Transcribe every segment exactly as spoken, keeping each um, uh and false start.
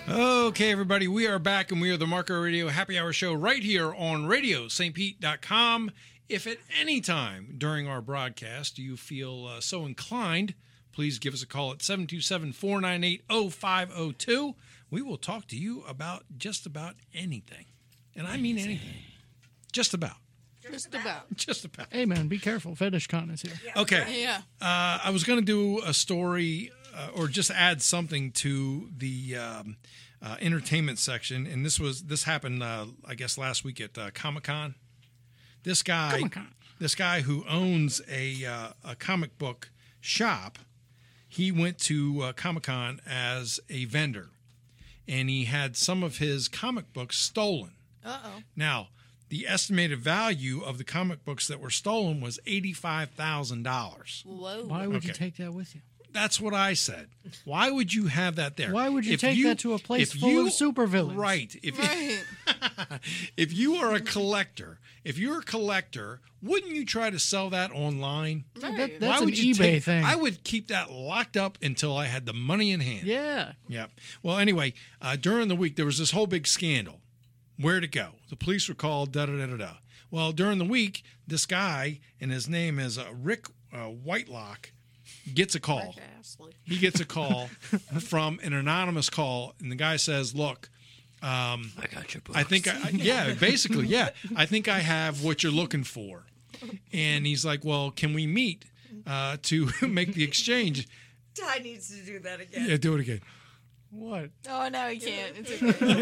Okay, everybody, we are back, and we are the Marco Radio Happy Hour Show right here on radio st pete dot com. If at any time during our broadcast you feel uh, so inclined, please give us a call at seven two seven, four nine eight, oh five oh two. We will talk to you about just about anything. And I mean anything. Just about. Just about. Just about. Hey, man, be careful. FetishCon is here. Okay. Yeah. Uh, I was going to do a story uh, or just add something to the um, uh, entertainment section, and this was this happened, uh, I guess, last week at uh, Comic-Con. This guy, Comic-Con. this guy who owns a uh, a comic book shop, he went to uh, Comic-Con as a vendor, and he had some of his comic books stolen. Uh-oh. Now, the estimated value of the comic books that were stolen was eighty-five thousand dollars. Whoa. Why would you Okay. take that with you? That's what I said. Why would you have that there? Why would you If take that to a place if full you- of supervillains? Right. If Right. if you are a collector, if you're a collector, wouldn't you try to sell that online? That- Right. that's Why an would you eBay take- thing. I would keep that locked up until I had the money in hand. Yeah. Yeah. Well, anyway, uh, during the week there was this whole big scandal. Where'd it go? The police were called. Da da da da da. Well, during the week, this guy, and his name is uh, Rick uh, Whitelock, gets a call. Rick Astley. He gets a call from an anonymous call, and the guy says, "Look, um, I got your books. I think, I, I- yeah, basically, yeah, I think I have what you're looking for." And he's like, "Well, can we meet uh, to make the exchange?" Ty needs to do that again. Yeah, do it again. What? Oh, no, he can't. It's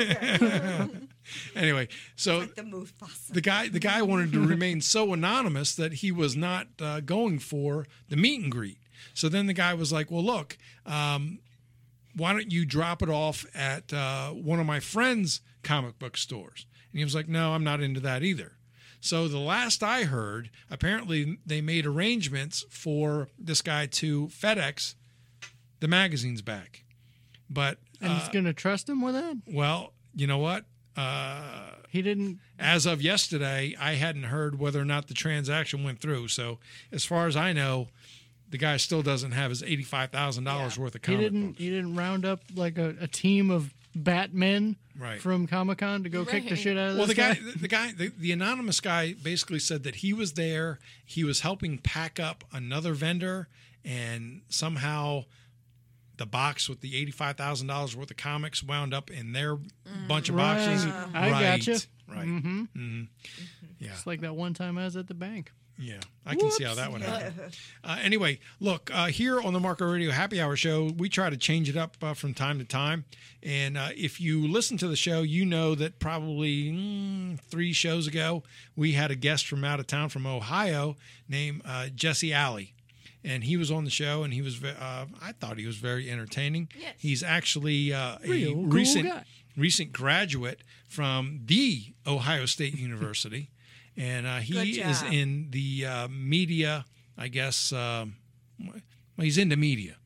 okay. Anyway, so Like the Mufasa. the guy the guy wanted to remain so anonymous that he was not uh, going for the meet and greet. So then the guy was like, "Well, look, um, why don't you drop it off at uh, one of my friends' comic book stores?" And he was like, "No, I'm not into that either." So the last I heard, apparently they made arrangements for this guy to FedEx the magazines back. But And uh, he's going to trust him with that? well, you know what? Uh, He didn't. as of yesterday, I hadn't heard whether or not the transaction went through. So, as far as I know, the guy still doesn't have his eighty-five thousand dollars Yeah. worth of He comic didn't. books. He didn't round up like a, a team of Batmen Right. from Comic Con to go kick the Right. shit out of Well, the this guy, guy. the guy, the, the anonymous guy, basically said that he was there. He was helping pack up another vendor, and somehow the box with the eighty-five thousand dollars worth of comics wound up in their bunch of boxes. Right. I right. gotcha. Right. Mm-hmm. Mm-hmm. Yeah. It's like that one time I was at the bank. Yeah, I can see how that would happen. Uh, anyway, look, uh, here on the Marco Radio Happy Hour Show, we try to change it up uh, from time to time. And uh, if you listen to the show, you know that probably mm, three shows ago, we had a guest from out of town from Ohio named uh, Jesse Alley. And he was on the show, and he was, ve- uh, I thought he was very entertaining. Yes. He's actually uh, a Real cool recent, guy. recent graduate from the Ohio State University. And uh, Good he is job. in the uh, media, I guess. Um, well, he's into media.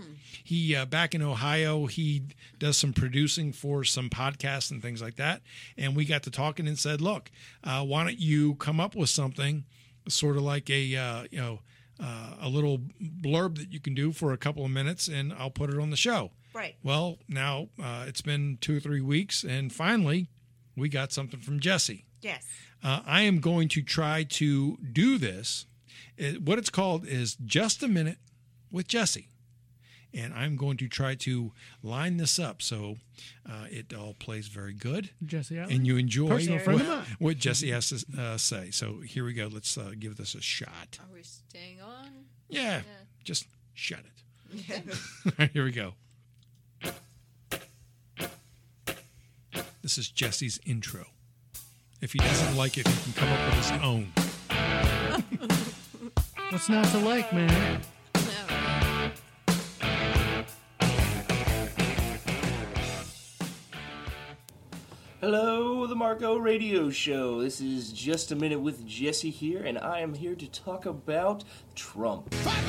He uh, back in Ohio, he does some producing for some podcasts and things like that. And we got to talking and said, "Look, uh, why don't you come up with something, sort of like a uh, you know uh, a little blurb that you can do for a couple of minutes, and I'll put it on the show." Right. Well, now uh, it's been two or three weeks, and finally, we got something from Jesse. Yes. Uh, I am going to try to do this. It, what it's called is Just a Minute with Jesse. And I'm going to try to line this up so uh, it all plays very good. Jesse Allen. And you enjoy Personal friend of what, mine. what Jesse has to uh, say. So here we go. Let's uh, give this a shot. Are we staying on? Yeah, Yeah. just shut it. Here we go. This is Jesse's intro. If he doesn't like it, he can come up with his own. What's not to like, man? No. Hello, the Marco Radio Show. This is Just a Minute with Jesse here, and I am here to talk about Trump.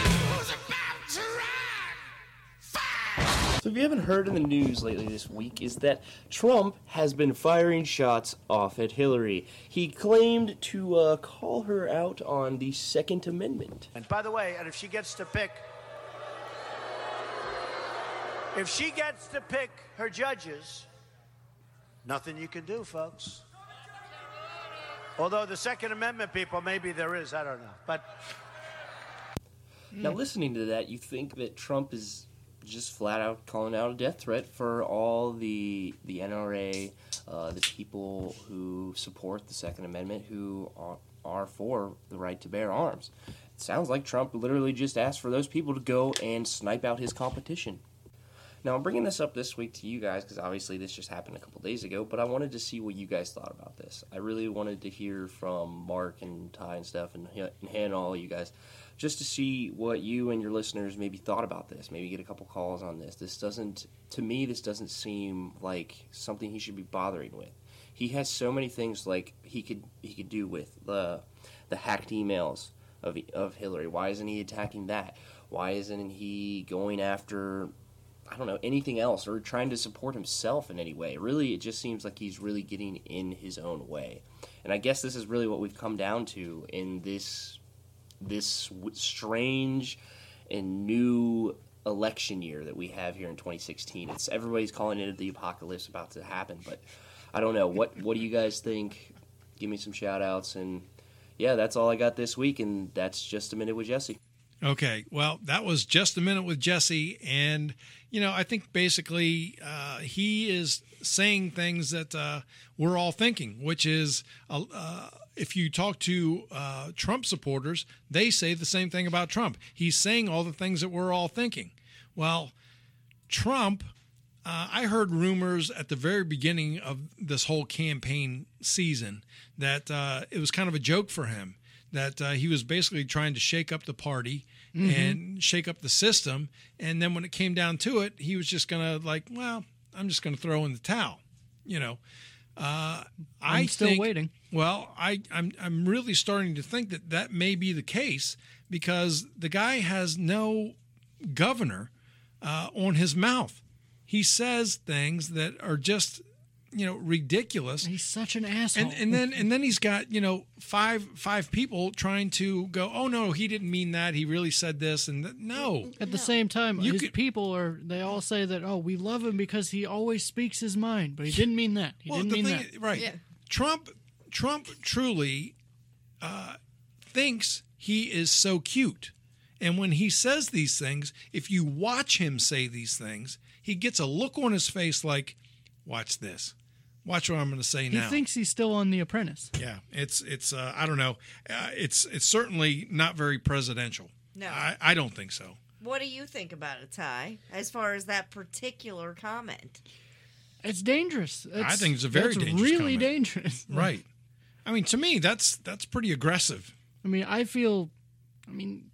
So if you haven't heard in the news lately this week, is that Trump has been firing shots off at Hillary. He claimed to uh, call her out on the Second Amendment. And by the way, and if she gets to pick, If she gets to pick her judges, nothing you can do, folks. Although the Second Amendment people, maybe there is, I don't know. But now, listening to that, you think that Trump is just flat out calling out a death threat for all the the N R A, uh, the people who support the Second Amendment, who are, are for the right to bear arms. It sounds like Trump literally just asked for those people to go and snipe out his competition. Now, I'm bringing this up this week to you guys because obviously this just happened a couple days ago, but I wanted to see what you guys thought about this. I really wanted to hear from Mark and Ty and stuff and, and Hannah, all you guys, just to see what you and your listeners maybe thought about this. Maybe get a couple calls on this. This doesn't, to me, this doesn't seem like something he should be bothering with. He has so many things like he could he could do with the the hacked emails of of Hillary. Why isn't he attacking that? Why isn't he going after, I don't know, anything else or trying to support himself in any way? Really, it just seems like he's really getting in his own way. And I guess this is really what we've come down to in this this strange and new election year that we have here in twenty sixteen. It's everybody's calling it the apocalypse about to happen, but I don't know. What what do you guys think? Give me some shout outs. And yeah, that's all I got this week, and that's Just a Minute with Jesse. Okay, well, that was Just a Minute with Jesse, and, you know, I think basically uh, he is saying things that uh, we're all thinking, which is uh, uh, if you talk to uh, Trump supporters, they say the same thing about Trump. He's saying all the things that we're all thinking. Well, Trump, uh, I heard rumors at the very beginning of this whole campaign season that uh, it was kind of a joke for him, that uh, he was basically trying to shake up the party mm-hmm. and shake up the system. And then when it came down to it, he was just going to like, well, I'm just going to throw in the towel, you know. Uh, I'm I still think, waiting. Well, I, I'm I'm really starting to think that that may be the case because the guy has no governor uh, on his mouth. He says things that are just, you know, ridiculous. He's such an asshole. And, and then and then he's got, you know, five five people trying to go, oh no, he didn't mean that. He really said this and that. No. At the same time, You his could- people are, they all say that, oh, we love him because he always speaks his mind, but he didn't mean that. He Well, didn't the mean thing, that. right? Yeah. Trump Trump truly uh, thinks he is so cute, and when he says these things, if you watch him say these things, he gets a look on his face like, "Watch this, watch what I'm going to say He now." thinks he's still on The Apprentice. Yeah, it's it's uh, I don't know, uh, it's it's certainly not very presidential. No. I, I don't think so. What do you think about it, Ty, as far as that particular comment? It's dangerous. I think it's a very that's dangerous really comment. dangerous. Right. I mean, to me, that's that's pretty aggressive. I mean, I feel, I mean,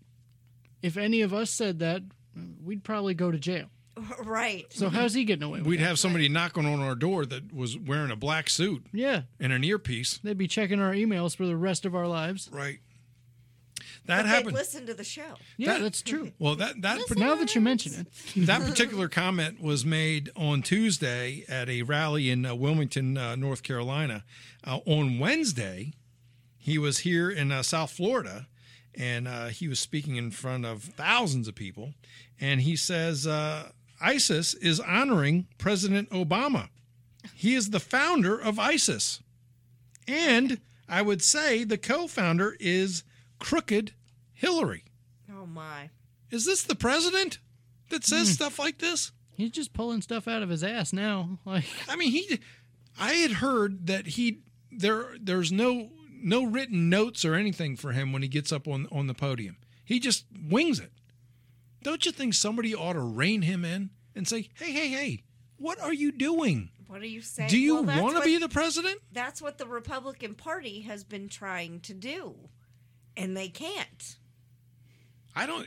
if any of us said that, we'd probably go to jail. Right. So how's he getting away with We'd it? have somebody knocking on our door that was wearing a black suit Yeah. and an earpiece. They'd be checking our emails for the rest of our lives. Right. But That they happened. listen to the show. Yeah, That- that's true. Well, that that But now that you mention it, that particular comment was made on Tuesday at a rally in uh, Wilmington, uh, North Carolina. Uh, on Wednesday, he was here in uh, South Florida, and uh, he was speaking in front of thousands of people. And he says uh, ISIS is honoring President Obama. He is the founder of ISIS, and I would say the co-founder is crooked Hillary. Oh, my. Is this the president that says Hmm. stuff like this? he's just pulling stuff out of his ass now. Like, I mean, he. I had heard that he there. There's no no written notes or anything for him when he gets up on on the podium. He just wings it. Don't you think somebody ought to rein him in and say, "Hey, hey, hey, what are you doing? What are you saying? Do you Well, that's want to what- be the president?" That's what the Republican Party has been trying to do, and they can't. I don't.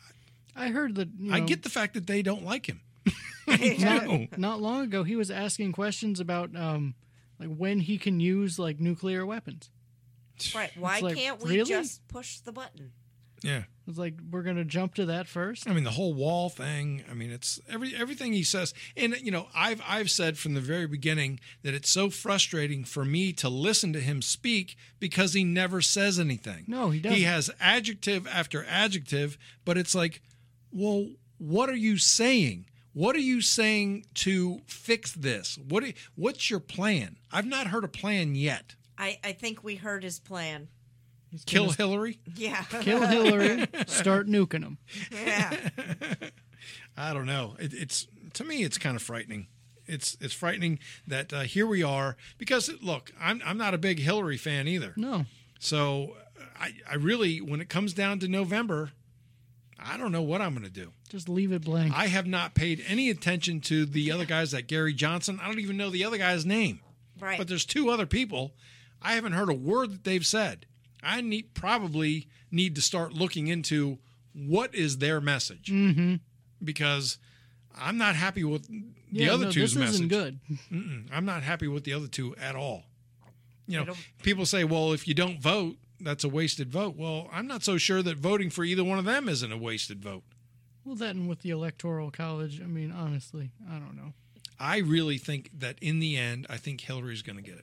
I heard that. You know, I get the fact that they don't like him. not, No. not long ago he was asking questions about um, like when he can use like nuclear weapons. Right. Why like, can't we really? just push the button? Yeah. It's like we're gonna jump to that first. I mean, the whole wall thing. I mean, it's every everything he says. And you know, I've I've said from the very beginning that it's so frustrating for me to listen to him speak because he never says anything. No, he doesn't. He has adjective after adjective, but it's like, well, what are you saying? What are you saying to fix this? What are, what's your plan? I've not heard a plan yet. I, I think we heard his plan. He's Kill gonna Hillary? Yeah. kill Hillary, start nuking them. Yeah. I don't know. It, it's to me, it's kind of frightening. It's it's frightening that uh, here we are. Because look, I'm I'm not a big Hillary fan either. No. So I I really, when it comes down to November, I don't know what I'm going to do. Just leave it blank. I have not paid any attention to the other guys, like Gary Johnson. I don't even know the other guy's name. Right. But there's two other people. I haven't heard a word that they've said. I need probably need to start looking into what is their message. Mm-hmm. Because I'm not happy with the Yeah, other no, two's this message. isn't good. Mm-mm. I'm not happy with the other two at all. You I know, don't- people say, well, if you don't vote, that's a wasted vote. Well, I'm not so sure that voting for either one of them isn't a wasted vote. Well, that and with the Electoral College, I mean, honestly, I don't know. I really think that in the end, I think Hillary's going to get it.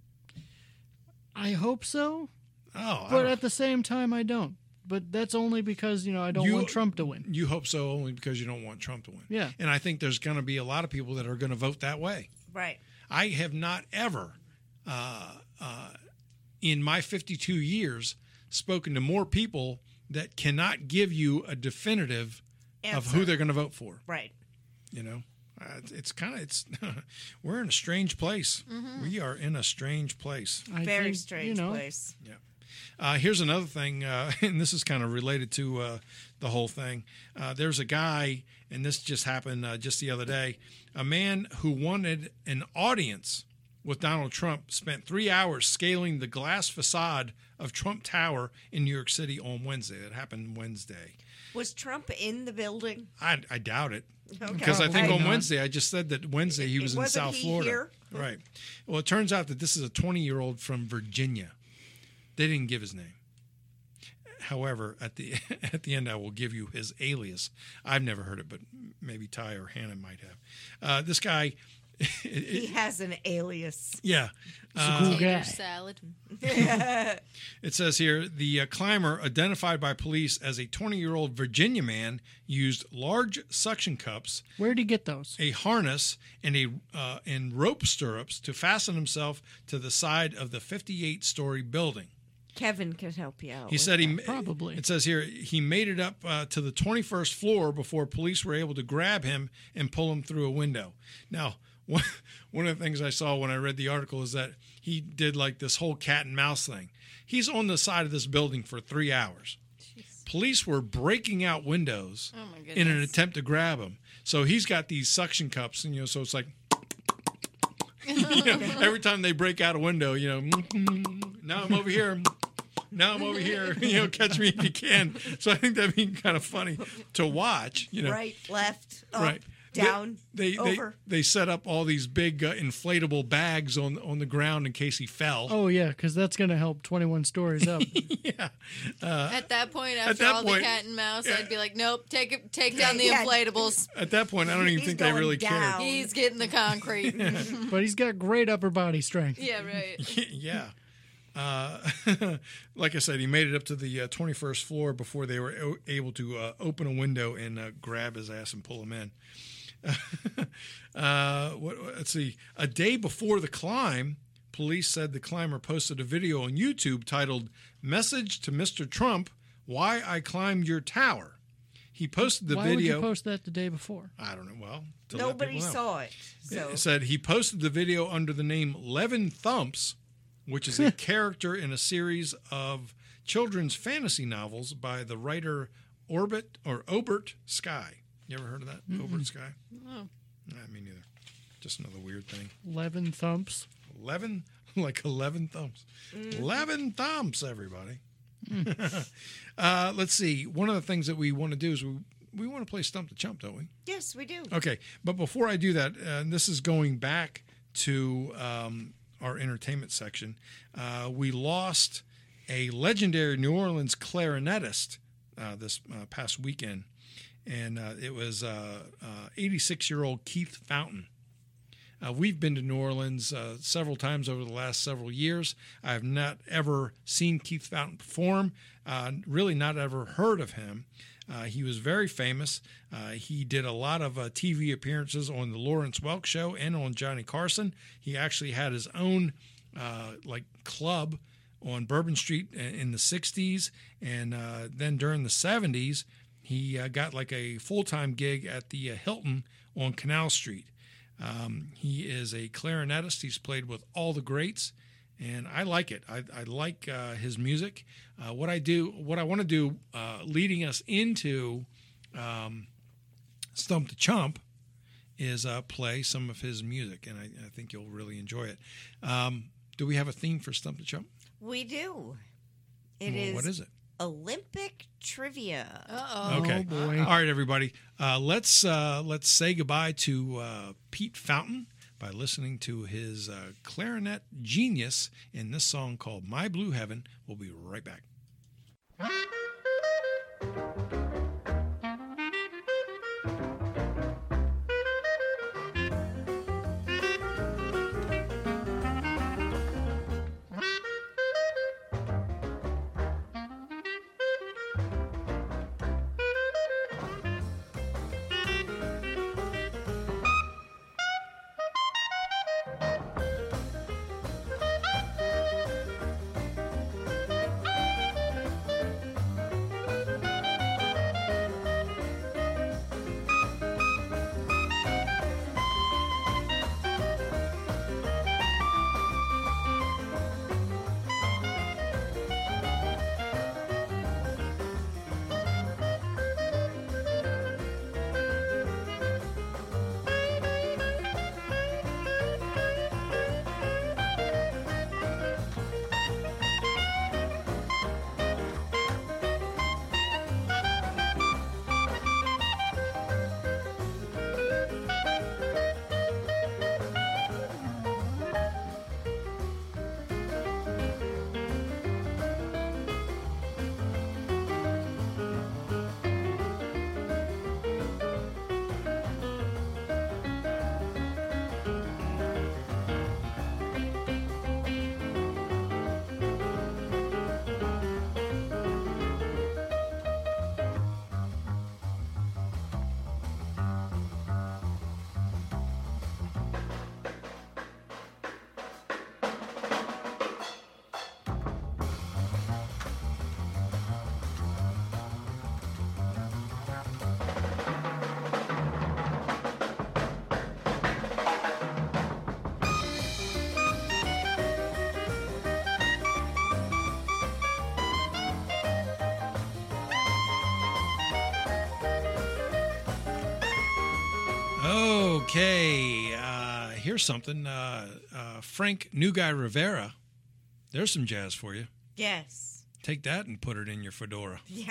I hope so, Oh, I but don't- at the same time, I don't. But that's only because, you know, I don't You- want Trump to win. you hope so only because you don't want Trump to win. Yeah. And I think there's going to be a lot of people that are going to vote that way. Right. I have not ever, uh, uh, in my fifty-two years, spoken to more people that cannot give you a definitive of Answer. who they're going to vote for. Right. You know, uh, it's, it's kind of it's we're in a strange place. We are in a strange place. I Very think, strange you know, place. Uh, here's another thing, uh, and this is kind of related to uh, the whole thing. Uh, there's a guy, and this just happened uh, just the other day. A man who wanted an audience with Donald Trump spent three hours scaling the glass facade of Trump Tower in New York City on Wednesday. That happened Wednesday. Was Trump in the building? I, I doubt it. Okay. Because I think Probably on not. Wednesday, I just said that Wednesday he was in Wasn't South he Florida. here? Right. Well, it turns out that this is a twenty-year-old from Virginia. They didn't give his name. However, at the at the end, I will give you his alias. I've never heard it, but maybe Ty or Hannah might have. Uh, this guy, He has an alias. yeah. He's a cool Tater guy. salad. It says here the uh, climber, identified by police as a twenty-year-old Virginia man, used large suction cups, Where'd he get those? a harness, and a uh, and rope stirrups to fasten himself to the side of the fifty-eight story building. Kevin could help you out. He with said he that. Probably. It says here he made it up uh, to the twenty-first floor before police were able to grab him and pull him through a window. Now, one one of the things I saw when I read the article is that he did like this whole cat and mouse thing. He's on the side of this building for three hours. Police were breaking out windows Oh my goodness. in an attempt to grab him. So he's got these suction cups, and you know, so it's like. You know, every time they break out a window, you know, now I'm over here. Now I'm over here. You know, catch me if you can. So I think that'd be kind of funny to watch. You know, Right, left, up, right. down, They they, over. they they set up all these big uh, inflatable bags on on the ground in case he fell. Oh, yeah, because that's going to help twenty-one stories up. Yeah. At that point, after that all point, the cat and mouse, yeah. I'd be like, nope, take it, take down the Yeah. inflatables. At that point, I don't even He's think they going really down. He's getting the concrete. But he's got great upper body strength. Yeah, right. cared. Yeah. Uh, like I said, he made it up to the uh, twenty-first floor before they were o- able to uh, open a window and uh, grab his ass and pull him in. uh, what, let's see. A day before the climb, police said the climber posted a video on YouTube titled "Message to Mister Trump: Why I Climbed Your Tower." He posted the Why video. would you post that the day before? I don't know. Well, to let Nobody people know. saw it. So It said he posted the video under the name Levin Thumps, which is a character in a series of children's fantasy novels by the writer Orbit or Obert Sky. You ever heard of that? Obert Sky? No. Nah, me neither. Just another weird thing. eleven thumps. Eleven, like eleven thumbs. Eleven thumbs, everybody. uh, let's see. One of the things that we want to do is we we want to play Stump the Chump, don't we? yes, we do. Okay, but before I do that, uh, and this is going back to um, our entertainment section. Uh, we lost a legendary New Orleans clarinetist uh, this uh, past weekend, and uh, it was uh, uh, eighty-six-year-old Keith Fountain. Uh, we've been to New Orleans uh, several times over the last several years. I have not ever seen Keith Fountain perform, uh, really not ever heard of him. Uh, he was very famous. Uh, he did a lot of uh, T V appearances on the Lawrence Welk Show and on Johnny Carson. He actually had his own uh, like club on Bourbon Street in the sixties, and uh, then during the seventies, he uh, got like a full-time gig at the uh, Hilton on Canal Street. Um, he is a clarinetist. He's played with all the greats, and I like it. I, I like uh, his music. Uh, what I do, what I want to do, uh, leading us into um, Stump the Chump, is uh, play some of his music, and I, I think you'll really enjoy it. Um, do we have a theme for Stump the Chump? We do. It Well, is what is it? Olympic trivia. Uh-oh. Okay. Oh, boy. All right, everybody. Uh, let's uh, let's say goodbye to uh, Pete Fountain by listening to his uh, clarinet genius in this song called "My Blue Heaven." We'll be right back. Okay, uh, here's something. Uh, uh, Frank New Guy Rivera. There's some jazz for you. Yes. Take that and put it in your fedora. Yeah.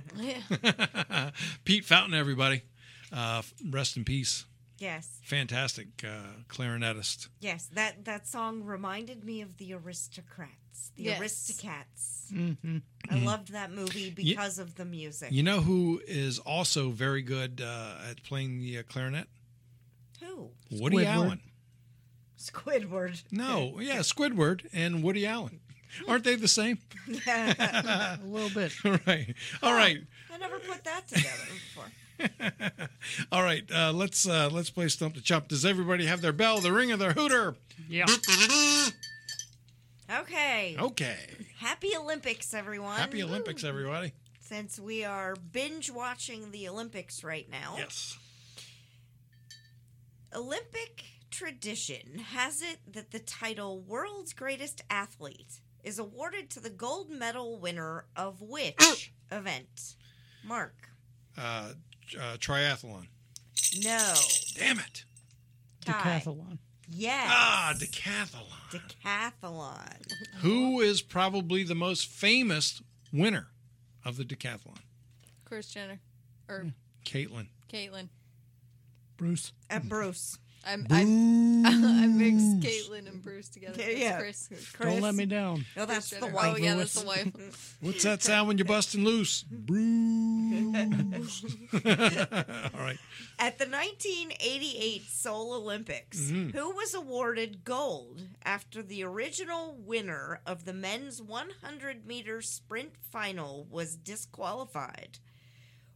Yeah. Pete Fountain, everybody. Uh, rest in peace. Yes. Fantastic uh, clarinetist. Yes. That that song reminded me of the Aristocrats. The Yes. Aristocats. Mm-hmm. I loved that movie because of the music. You know who is also very good uh, at playing the uh, clarinet? Who? Woody Squidward. Allen. Squidward. No, yeah, Squidward and Woody Allen. Aren't they the same? A little bit. Right. All right. I never put that together before. All right. Uh, let's uh, let's play Stump the Chump. Does everybody have their bell, the ring, or their hooter? Yeah. Okay. Okay. Happy Olympics, everyone. Happy Olympics, everybody. Since we are binge watching the Olympics right now. Yes. Olympic tradition has it that the title World's Greatest Athlete is awarded to the gold medal winner of which event? Mark. Uh, uh, triathlon. No. Damn it. Ty. Decathlon. Yes. Ah, decathlon. Decathlon. Who is probably the most famous winner of the decathlon? Kris Jenner. Or Caitlin. Caitlyn. Bruce. Uh, Bruce. I'm, I'm, I mixed Caitlyn and Bruce together. Yeah, It's yeah. Chris. Chris. Don't let me down. No, that's Kris the Jenner. wife. Oh, yeah, that's the wife. What's that sound when you're busting loose? Bruce. All right. At the nineteen eighty-eight Seoul Olympics, Mhm. who was awarded gold after the original winner of the men's one hundred meter sprint final was disqualified?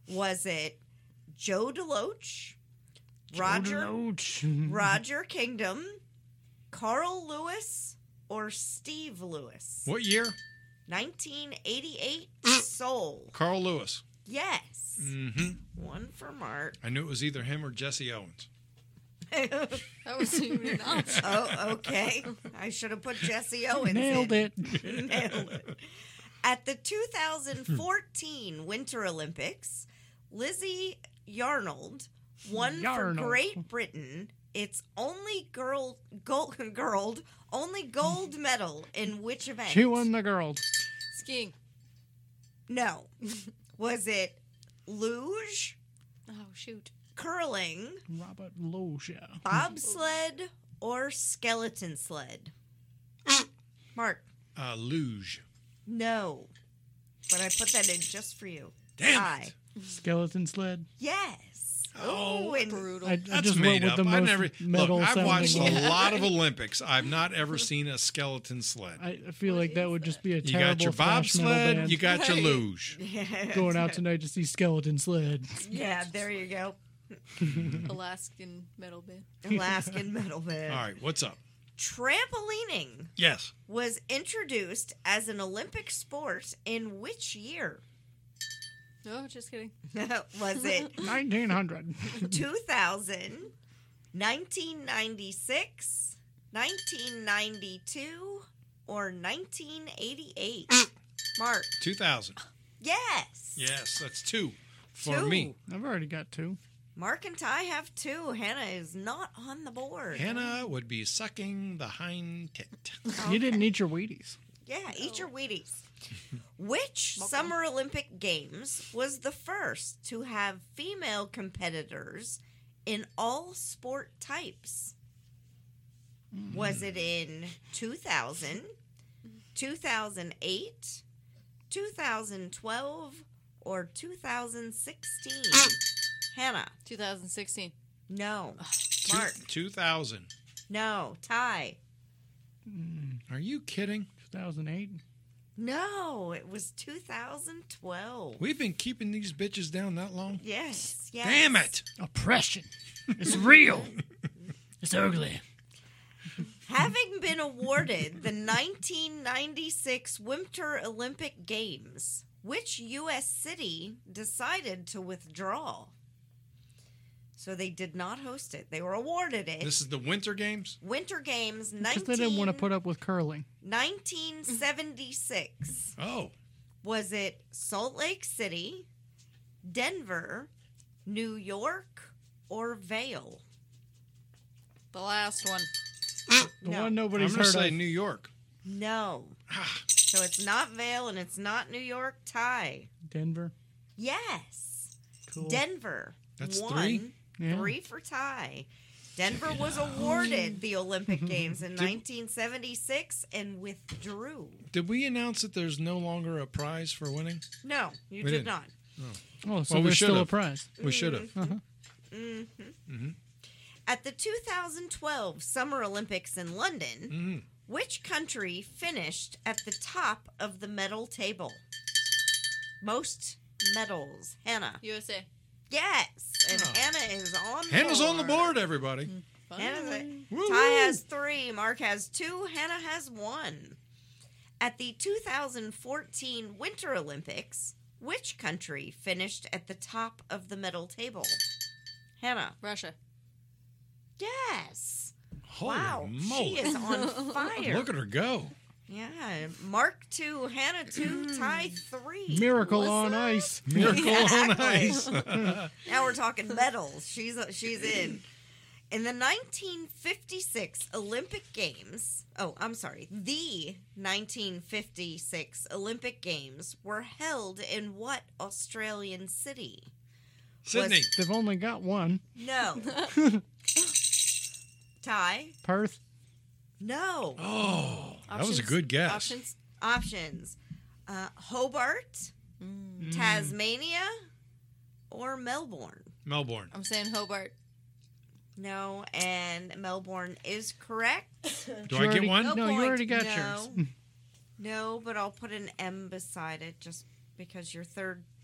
Was it Joe DeLoach, Roger Deloach. Roger Kingdom, Carl Lewis, or Steve Lewis? What year? nineteen eighty-eight Seoul. Carl Lewis. Yes. Mm-hmm. One for Mark. I knew it was either him or Jesse Owens. That wasn't even an option. Oh, okay. I should have put Jesse Owens Nailed in. it. Nailed it. At the two thousand fourteen Winter Olympics, Lizzie Yarnold won Yarnold. for Great Britain its only girl gold, girl only gold medal in which event? She won the girl. Skiing. No. Was it luge, Oh, shoot. curling, Robert Loja. bobsled, or skeleton sled? Mark. Uh, luge. No. But I put that in just for you. Damn Aye. Skeleton sled. Yes. Oh, Ooh, and Brutal. I, I That's just made went with up. the I most never metal look. I've watched sounding a one. lot of Olympics. I've not ever seen a skeleton sled. I I feel like that would just be a You terrible got your thrash metal bobsled. band. You got your Right. luge. Going out tonight to see Skeleton Sled. yeah, there you go. Alaskan metal band. Alaskan metal band. All right, what's up? Trampolining Yes. was introduced as an Olympic sport in which year? No, just kidding. Was it nineteen hundred. two thousand, nineteen ninety-six, nineteen ninety-two, or nineteen eighty-eight? Mark. two thousand. Yes. Yes, that's two for Two. me. I've already got two. Mark and Ty have two. Hannah is not on the board. Hannah would be sucking the hind tit. You didn't eat your Wheaties. Yeah, eat your Wheaties. Which Summer Olympic Games was the first to have female competitors in all sport types? Was it in two thousand, two thousand eight, two thousand twelve, or two thousand sixteen? Hannah. two thousand sixteen. No. Two- Mark. two thousand. No. Ty. Are you kidding? two thousand eight. No, it was two thousand twelve. We've been keeping these bitches down that long? Yes, yes. Damn it. Oppression. It's real. It's ugly. Having been awarded the nineteen ninety-six Winter Olympic Games, which U S city decided to withdraw? So they did not host it. They were awarded it. This is the Winter Games? Winter Games Because they didn't want to put up with curling. nineteen seventy-six. Oh. Was it Salt Lake City, Denver, New York, or Vail? The last one. The No. one I'm nobody's going to heard say of. New York. No. Ah, So it's not Vail and it's not New York. Ty. Denver. Yes. Cool. Denver. That's won. three? Yeah. Three for Ty. Denver was awarded the Olympic Games in nineteen seventy-six and withdrew. Did we announce that there's no longer a prize for winning? No, you We did didn't. not. Oh, so Well, we there's still a should've. prize. We should have. Mm-hmm. At the two thousand twelve Summer Olympics in London, Mhm. which country finished at the top of the medal table? Most medals. Hannah. U S A. Yes. And Oh. Hannah is on the Hannah's board. on the board, everybody. Hannah's a, Woo-hoo. Ty has three, Mark has two, Hannah has one. At the two thousand fourteen Winter Olympics, which country finished at the top of the medal table? Hannah. Russia. Yes. Holy wow. moly. She is on fire. Look at her go. Yeah. Mark two, Hannah two, Ty three. Miracle What's on up? ice. Miracle on Exactly. ice. Now we're talking medals. She's she's in. In the nineteen fifty-six Olympic Games, oh, I'm sorry, the nineteen fifty-six Olympic Games were held in what Australian city? Sydney. They've only got one. No. Ty? Perth. No. Oh, that was a Options? good guess. Options? Options. Uh, Hobart, Tasmania, or Melbourne? Melbourne. I'm saying Hobart. No, and Melbourne is correct. Do You I already- get one? No No, you point. already got No. yours. No, but I'll put an M beside it just because your third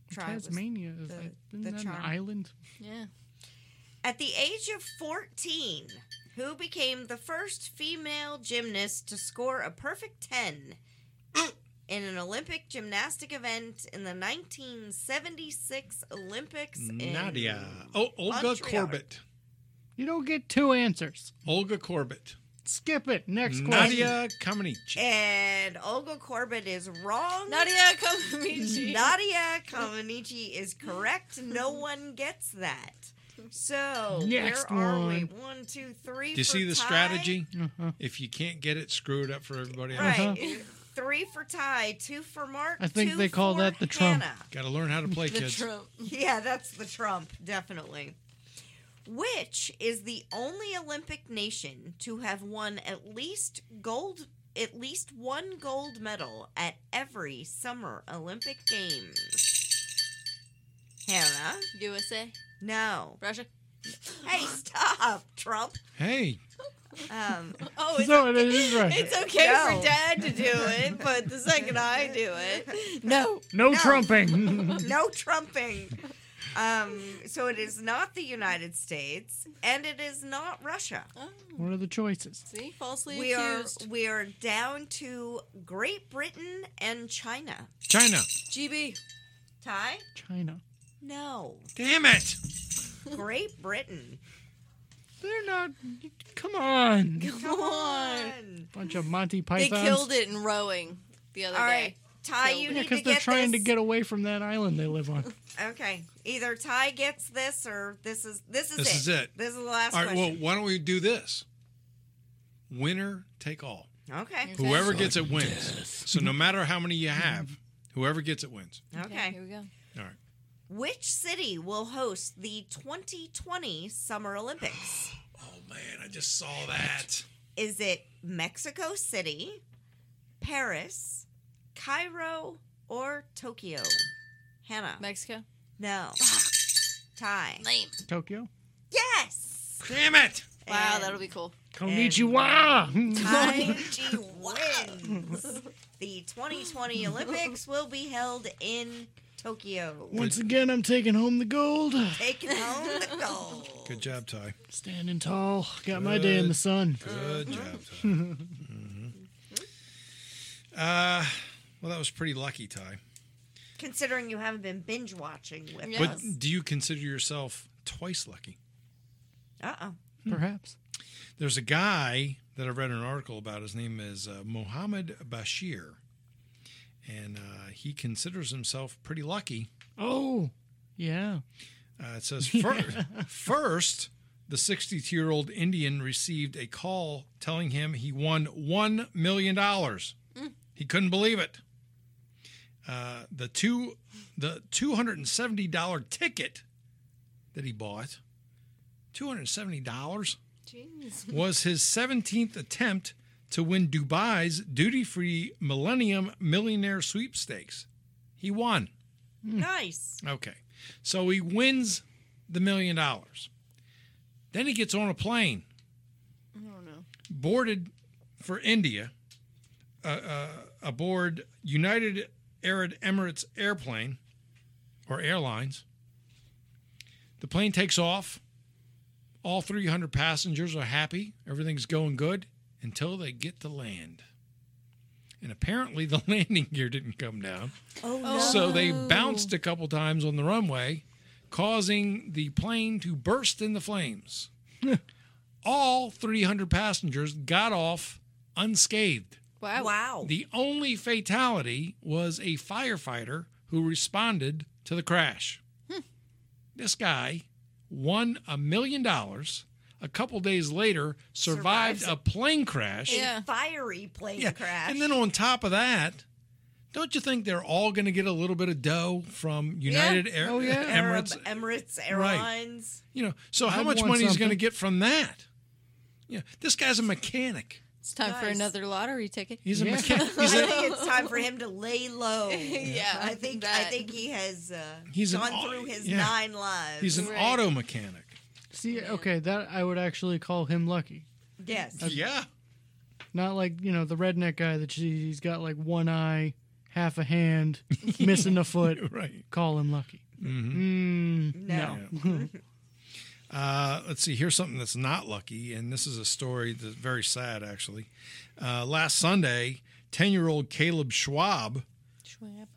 try was Tasmania is the- like, isn't the that charm. an island? Yeah. At the age of fourteen, who became the first female gymnast to score a perfect ten in an Olympic gymnastic event in the nineteen seventy-six Olympics in Nadia. Oh, Olga Montreal. Corbett. You don't get two answers. Olga Corbett. Skip it. Next question. Nadia Comaneci. And Olga Corbett is wrong. Nadia Comaneci. Nadia Comaneci is correct. No one gets that. So, Next where are we? one. One, two, three. Do you for see the tie. strategy? Uh-huh. If you can't get it, screw it up for everybody else. Right. Uh-huh. Three for Ty, two for Mark. I think two they call for that the trump. Hannah. Got to learn how to play, The kids. Trump. Yeah, that's the Trump, definitely. Which is the only Olympic nation to have won at least gold, at least one gold medal at every Summer Olympic Games? Hannah? U S A. No. Russia. Hey, stop, Trump. Hey, Um, Oh, it's, So it is right. it's okay No. for Dad to do it, but the second I do it, no. No, No. trumping. no trumping. Um, so it is not the United States, and it is not Russia. Oh, What are the choices? see, falsely We are accused. we are down to Great Britain and China. China. G B. Ty? China. No. Damn it. Great Britain. They're not. Come on. Come on. Bunch of Monty They Pythons. killed it in rowing the other All day. right, Ty, Killed you it. Yeah, need because to they're get trying this. to get away from that island they live on. Okay, either Ty gets this or this is this is This it. is it. This is the last All right, well, question. why don't we do this? Winner take all. okay. Okay. Whoever gets it wins. So no matter how many you have, whoever gets it wins. Okay. Here we go. All right. Which city will host the twenty twenty Summer Olympics? Oh, man, I just saw that. Is it Mexico City, Paris, Cairo, or Tokyo? Hannah. Mexico. No. Ty. Lame. Tokyo. Yes. Damn it. Wow, And that'll be cool. Konnichiwa. Ty wins. The twenty twenty Olympics will be held in Tokyo. Once again, I'm taking home the gold. Taking home the gold. Good job, Ty. Standing tall. Got my day in the sun. Good job, Ty. Mhm. Uh, well, that was pretty lucky, Ty. Considering you haven't been binge watching with Yeah. But us. do you consider yourself twice lucky? Uh-oh. Perhaps. There's a guy that I read an article about. His name is uh, Mohammed Bashir. And uh, he considers himself pretty lucky. Oh, yeah. Uh, it says, fir- first, the sixty-two-year-old Indian received a call telling him he won one million dollars. He couldn't believe it. Uh, the two, the two hundred seventy dollars ticket that he bought, two hundred seventy dollars, Jeez. was his seventeenth attempt to win Dubai's duty-free Millennium Millionaire Sweepstakes. He won. Nice. Okay. So he wins the million dollars. Then he gets on a plane, I don't know. boarded for India, uh, uh, aboard United Arab Emirates airplane or airlines. The plane takes off. All three hundred passengers are happy. Everything's going good until they get to land. And apparently the landing gear didn't come down. Oh, no. So they bounced a couple times on the runway, causing the plane to burst into flames. All three hundred passengers got off unscathed. Wow. Wow. The only fatality was a firefighter who responded to the crash. This guy won a million dollars. A couple days later, survived Survives a plane crash. Yeah. A fiery plane Yeah, crash. and then on top of that, don't you think they're all going to get a little bit of dough from United Air- Oh, yeah. Arab Emirates? Emirates Airlines. You know, so how I'd much want money he's going to something. get from that? Yeah, this guy's a mechanic. It's time for Nice. another lottery ticket. He's a Yeah. mechanic. I He's a, think it's time for him to lay low. Yeah, I think I that. think he has uh, He's an gone au- through his yeah. nine lives. he's an Right. auto mechanic. See, okay, that I would actually call him lucky. yes. Yeah. Not like, you know, the redneck guy that she- he's got like one eye, half a hand, missing a foot. Right. Call him lucky. Mm, No. no. Uh, let's see. Here's something that's not lucky, and this is a story that's very sad, actually. Uh, last Sunday, ten-year-old Caleb Schwab Schwab.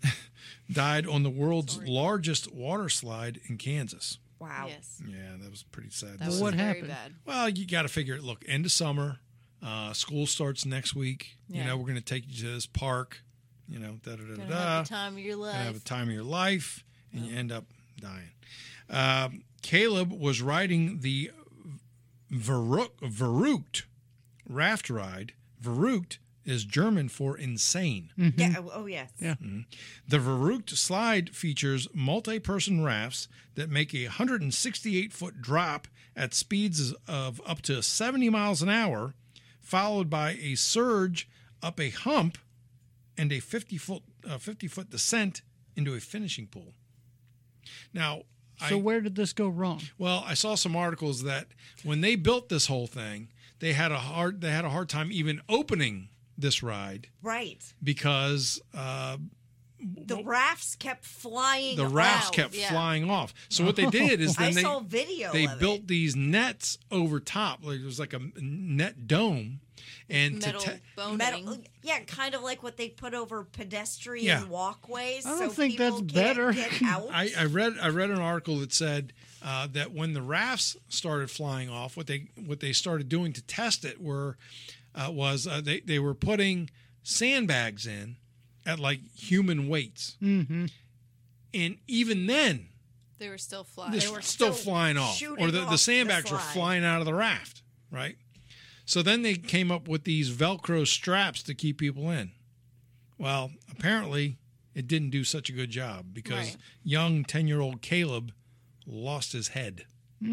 died on the world's largest water slide in Kansas. Wow. Yes. Yeah, that was pretty sad. That to was see. What very happened? bad. Well, you got to figure it. Look, end of summer, uh, school starts next week. You Yeah. know, we're going to take you to this park. You know, da da da Gonna da. have the time of your Gonna have life. the time of your life, and you end up dying. Um, Caleb was riding the Verrückt, Verrückt raft ride. Verrückt is German for insane. Yeah. Oh, yes. Yeah. The Verrückt slide features multi-person rafts that make a one hundred sixty-eight foot drop at speeds of up to seventy miles an hour, followed by a surge up a hump and a fifty foot uh, fifty foot descent into a finishing pool. Now, So I, where did this go wrong? well, I saw some articles that when they built this whole thing, they had a hard they had a hard time even opening this ride Right. because uh, The rafts kept flying the rafts around. kept yeah. flying off. So what they did is I then they saw video they of built it. these nets over top, like it was like a net dome, and Metal to te- boning. Metal, yeah, kind of like what they put over pedestrian Yeah. walkways. I don't so think people that's can't better. Get out. I, I read I read an article that said uh, that when the rafts started flying off, what they what they started doing to test it were uh, was uh, they they were putting sandbags in at like human weights, Mm-hmm. and even then They were still flying. they're They were still, still flying off, shooting or the, off the the sandbags were slide. flying out of the raft, right? So then they came up with these Velcro straps to keep people in. Well, apparently it didn't do such a good job because Right. young ten-year-old Caleb lost his head.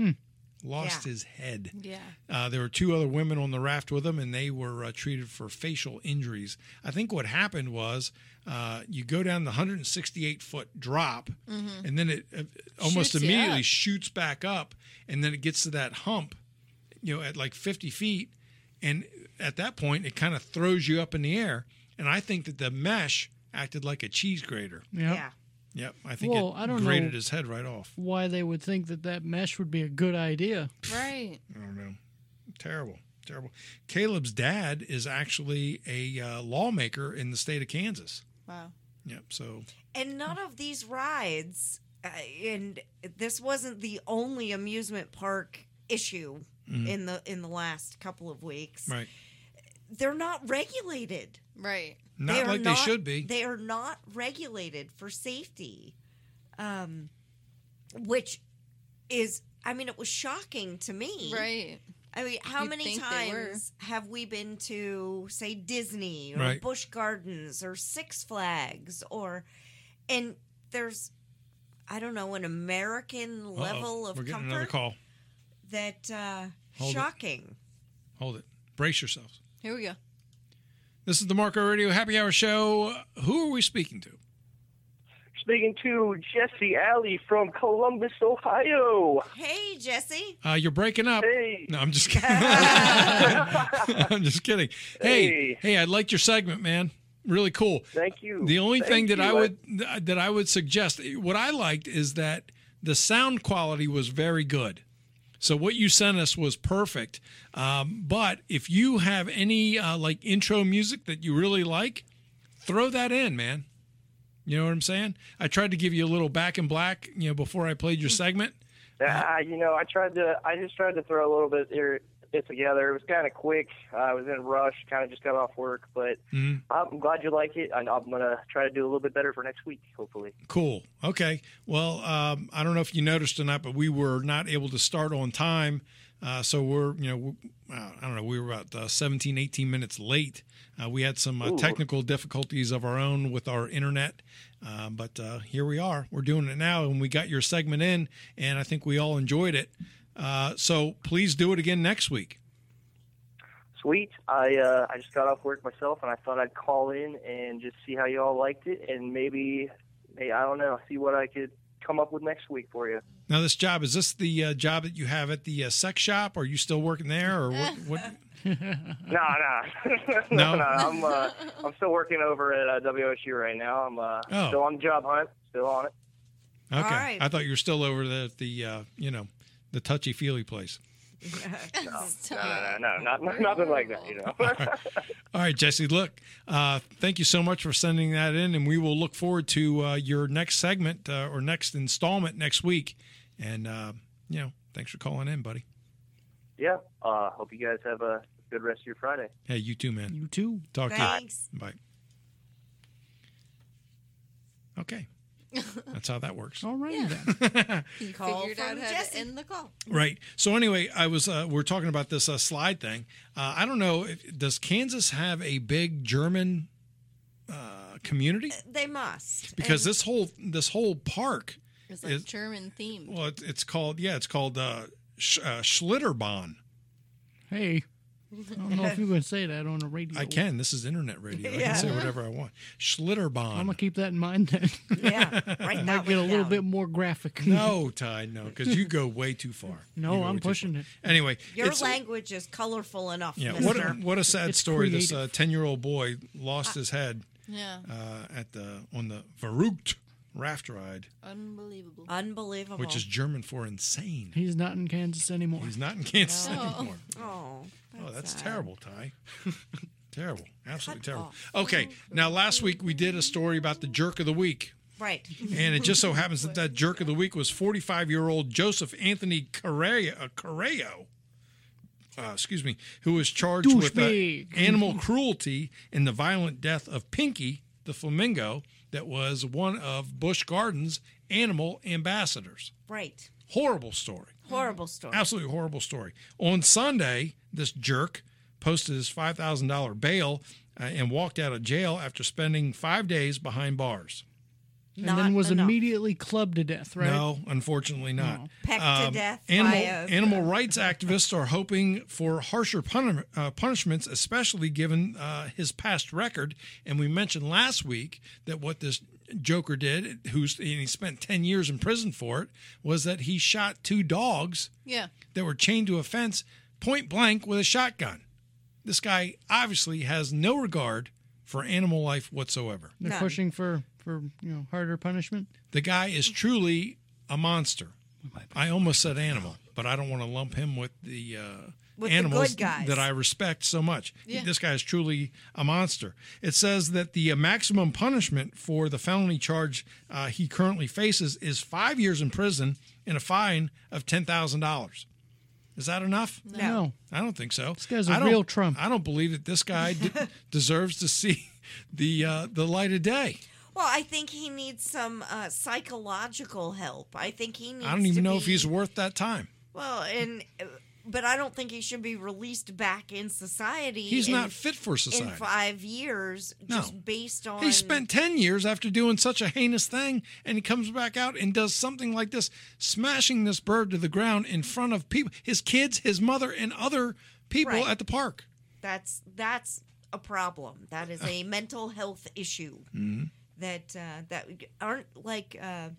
Lost Yeah. his head. Yeah. Uh, there were two other women on the raft with him, and they were uh, treated for facial injuries. I think what happened was uh, you go down the one hundred sixty-eight foot drop, and then it uh, almost Shoots you immediately up. shoots back up, and then it gets to that hump, you know, at like fifty feet, and at that point, it kind of throws you up in the air. And I think that the mesh acted like a cheese grater. Yep. Yeah. Yep, I think Well, it I don't grated know. his head right off. Why they would think that that mesh would be a good idea? Right. I don't know. Terrible, terrible. Caleb's dad is actually a uh, lawmaker in the state of Kansas. Wow. Yep. So And none of these rides, uh, and this wasn't the only amusement park issue in the in the last couple of weeks. right, They're not regulated. Right. not They are like not- they should be. They are not regulated for safety, um, which is, I mean, it was shocking to me. Right. I mean, how You'd many think they were. times have we been to, say, Disney or Right. Busch Gardens or Six Flags or, and there's, I don't know, an American Uh-oh, level of we're getting comfort another call. that uh, Hold it. shocking. Hold it. Brace yourselves. Here we go. This is the Marco Radio Happy Hour Show. Who are we speaking to? Speaking to Jesse Alley from Columbus, Ohio. Hey, Jesse. Uh, you're breaking up. Hey. No, I'm just kidding. I'm just kidding. Hey, Hey. hey, I liked your segment, man. Really cool. Thank you. The only Thank thing that you. I would that I would suggest, what I liked is that the sound quality was very good. So what you sent us was perfect. Um, but if you have any uh, like intro music that you really like, throw that in, man. You know what I'm saying? I tried to give you a little Back in Black, you know, before I played your segment. Uh, you know, I tried to. I just tried to throw a little bit here, it together. It was kind of quick. Uh, I was in a rush. Kind of just got off work, but Mhm. I'm glad you like it. And I'm gonna try to do a little bit better for next week, hopefully. Cool. Okay. Well, um, I don't know if you noticed or not, but we were not able to start on time. Uh, so we're, you know, we- uh, I don't know, we were about uh, seventeen, eighteen minutes late. Uh, we had some uh, Ooh. technical difficulties of our own with our internet. Uh, but uh, here we are. We're doing it now, and we got your segment in, and I think we all enjoyed it. Uh, so please do it again next week. Sweet. I uh, I just got off work myself, and I thought I'd call in and just see how you all liked it, and maybe, hey, I don't know, see what I could come up with next week for you. Now, this job, is this the uh, job that you have at the uh, sex shop? Are you still working there, or what? what No, no, No? no, no. I'm uh, I'm still working over at uh, W S U right now. I'm uh, Oh. still on the job hunt, still on it. Okay. right. I thought you were still over the, the uh, you know, the touchy-feely place. No, no, no, no, not, nothing like that. You know. All right, Jesse, look, uh, thank you so much for sending that in, and we will look forward to uh, your next segment uh, or next installment next week. And, uh, you know, thanks for calling in, buddy. Yeah. Uh, hope you guys have a good rest of your Friday. Hey, you too, man. You too. Talk Thanks. to you. Bye. Okay. That's how that works. All right Yeah. then. He Call figured out from how Jesse. to end the call. Right. So anyway, I was uh, we're talking about this uh, slide thing. Uh, I don't know. If, does Kansas have a big German uh, community? They must. Because And this whole this whole park, It's like Is- German themed. well, it, it's called yeah, it's called uh, Sch- uh, Schlitterbahn. Hey, I don't know if you can say that on the radio. I can. This is internet radio. I Yeah. can say whatever I want. Schlitterbahn. I'm gonna keep that in mind then. yeah, right now. Might get a little bit more graphic. No, Ty, no, because you go way too far. You No, go I'm way too pushing far. it. Anyway, Your it's- language is colorful enough, Yeah, mister. what a, what a sad It's story. This creative. uh, ten-year-old boy lost his head Yeah. uh, at the on the Verrückt raft ride, Unbelievable. Unbelievable. which is German for insane. He's not in Kansas anymore. He's not in Kansas No. anymore. oh, Oh, that's sad. terrible, Ty. Terrible. Absolutely Cut terrible. off. Okay, now last week we did a story about the jerk of the week. Right. And it just so happens that that jerk of the week was forty-five-year-old Joseph Anthony Correa, uh, Correo, uh, excuse me, who was charged with uh, Douchebag. animal cruelty in the violent death of Pinky, the flamingo, that was one of Busch Gardens' animal ambassadors. Right. Horrible story. Horrible story. Absolutely horrible story. On Sunday, this jerk posted his five thousand dollars bail uh, and walked out of jail after spending five days behind bars. and Not then was enough. immediately clubbed to death, right? No, unfortunately not. No. Pecked Um, to death Animal, by a, animal rights activists are hoping for harsher puni- uh, punishments, especially given uh, his past record. And we mentioned last week that what this Joker did, who's and he spent ten years in prison for it, was that he shot two dogs Yeah. that were chained to a fence point blank with a shotgun. This guy obviously has no regard for animal life whatsoever. They're None. pushing for for you know harder punishment. The guy is truly a monster. I almost said animal, but I don't want to lump him with the uh, With the animals good guys. that I respect so much. Yeah. This guy is truly a monster. It says that the uh, maximum punishment for the felony charge uh, he currently faces is five years in prison and a fine of ten thousand dollars. Is that enough? No. I don't think so. This guy's a I don't- real Trump. I don't believe that this guy d- deserves to see the uh, the light of day. Well, I think he needs some uh, psychological help. I think he needs I don't even to know be, if he's worth that time. Well, and uh, but I don't think he should be released back in society. He's in, not fit for in society. five years, No. just based on He spent ten years after doing such a heinous thing, and he comes back out and does something like this, smashing this bird to the ground in front of people, his kids, his mother, and other people Right. at the park. That's that's a problem. That is a mental health issue Mm-hmm. that uh, that aren't like uh,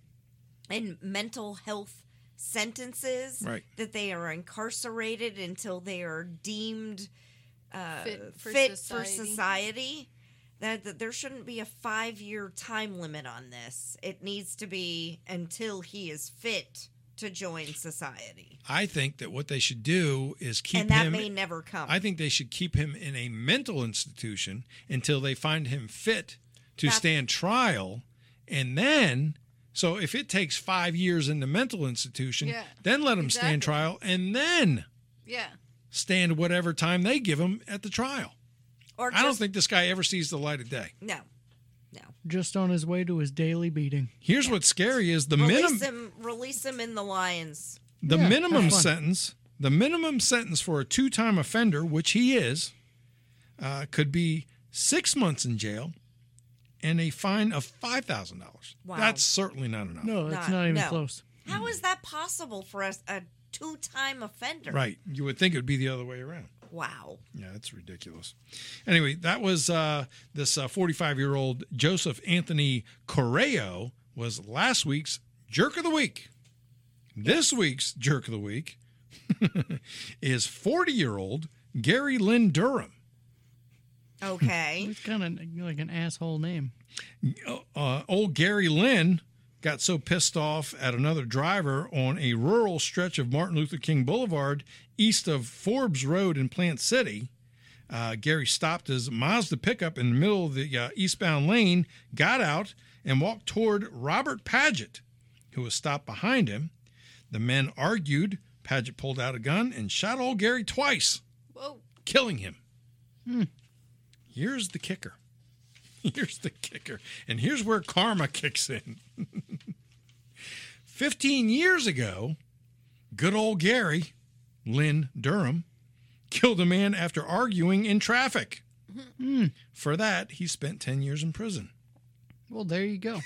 in mental health sentences Right. that they are incarcerated until they are deemed uh, Fit for fit society. for society. That, that there shouldn't be a five year time limit on this. It needs to be until he is fit to join society, I think that what they should do is keep and that him. may never come. I think they should keep him in a mental institution until they find him fit to That's- stand trial, and then. So if it takes five years in the mental institution, Yeah, then let him stand exactly. trial, and then Yeah. stand whatever time they give him at the trial. or I don't just- think this guy ever sees the light of day. no, no. Just on his way to his daily beating. Here's what's scary is the Release minimum him, release him in the lions. the Yeah, minimum have fun. sentence the minimum sentence for a two-time offender, which he is, uh, could be six months in jail and a fine of five thousand dollars. Wow. That's certainly not enough. No, that's Not- not, even no. close. How is that possible for a, a two-time offender? Right. You would think it would be the other way around. Wow. Yeah, that's ridiculous. Anyway, that was uh, this uh, forty-five-year-old Joseph Anthony Correo was last week's Jerk of the Week. This week's Jerk of the Week is forty-year-old Gary Lynn Durham. Okay. It's kind of like an asshole name. Uh, old Gary Lynn got so pissed off at another driver on a rural stretch of Martin Luther King Boulevard east of Forbes Road in Plant City. Uh, Gary stopped his Mazda pickup in the middle of the uh, eastbound lane, got out, and walked toward Robert Paget, who was stopped behind him. The men argued. Paget pulled out a gun and shot old Gary twice, Whoa. killing him. Hmm. Here's the kicker. Here's the kicker. And here's where karma kicks in. Fifteen years ago, good old Gary Lynn Durham killed a man after arguing in traffic. Hmm. For that, he spent ten years in prison. Well, there you go.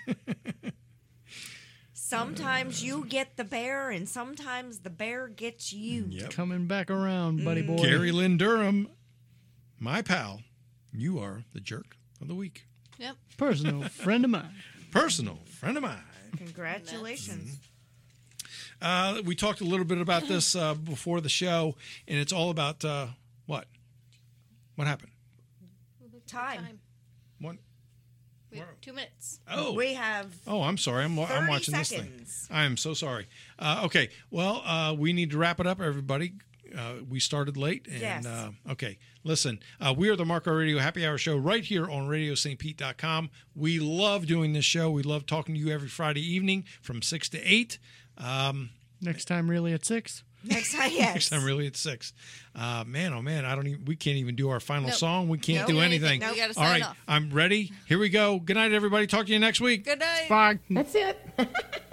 Sometimes you get the bear, and sometimes the bear gets you. Yep. Coming back around, buddy boy. Gary Lynn Durham, my pal, you are the jerk of the week. Yep. Personal friend of mine. Personal friend of mine. Congratulations. Uh, we talked a little bit about this uh, before the show, and it's all about uh, what? What happened? Time. What? We have two minutes. Oh, We have oh, I'm sorry. I'm, I'm thirty watching this seconds. thing. I am so sorry. Uh, okay, well, uh, we need to wrap it up, everybody. Uh, we started late. And, Yes. Uh, okay, listen. Uh, we are the Marco Radio Happy Hour Show right here on radio st pete dot com. We love doing this show. We love talking to you every Friday evening from six to eight. Um, Next time, really at six. Next time, yes. Next time, really, at six. Uh, man, oh man, I don't even. We can't even do our final Nope. song. We can't Nope. do Do anything. anything. We gotta All sign right, off. I'm ready. Here we go. Good night, everybody. Talk to you next week. Good night. Bye. That's it.